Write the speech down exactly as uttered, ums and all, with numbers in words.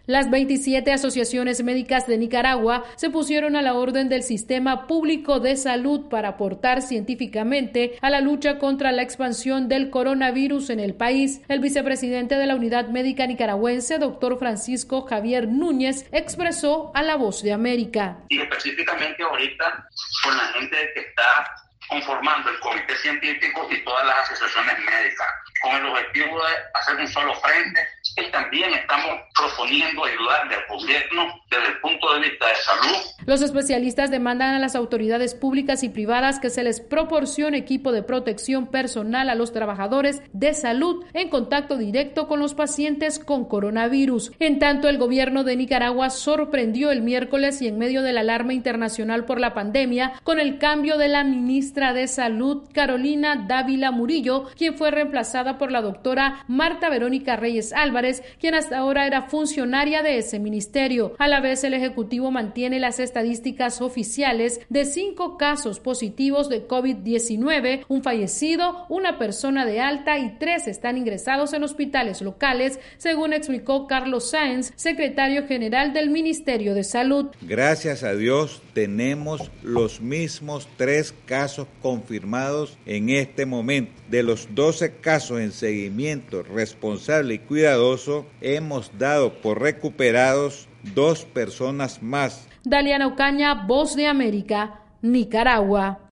Las veintisiete asociaciones médicas de Nicaragua se pusieron a la orden del sistema público de salud para aportar científicamente a la lucha contra la expansión del coronavirus en el país. El vicepresidente de la Unidad Médica Nicaragüense, doctor Francisco Javier Núñez, expresó a La Voz de América. Y específicamente ahorita con la gente que está conformando el comité científico y todas las asociaciones médicas, con el objetivo de hacer un solo frente, y también estamos proponiendo ayudarle al gobierno desde el punto de vista de salud. Los especialistas demandan a las autoridades públicas y privadas que se les proporcione equipo de protección personal a los trabajadores de salud en contacto directo con los pacientes con coronavirus. En tanto, el gobierno de Nicaragua sorprendió el miércoles y en medio de la alarma internacional por la pandemia con el cambio de la ministra de Salud, Carolina Dávila Murillo, quien fue reemplazada por la doctora Marta Verónica Reyes Álvarez, quien hasta ahora era funcionaria de ese ministerio. A la vez, el Ejecutivo mantiene las estadísticas oficiales de cinco casos positivos de COVID diecinueve, un fallecido, una persona de alta y tres están ingresados en hospitales locales, según explicó Carlos Sáenz, secretario general del Ministerio de Salud. Gracias a Dios tenemos los mismos tres casos confirmados en este momento. De los doce casos en seguimiento responsable y cuidadoso, hemos dado por recuperados dos personas más. Daliana Ocaña, Voz de América, Nicaragua.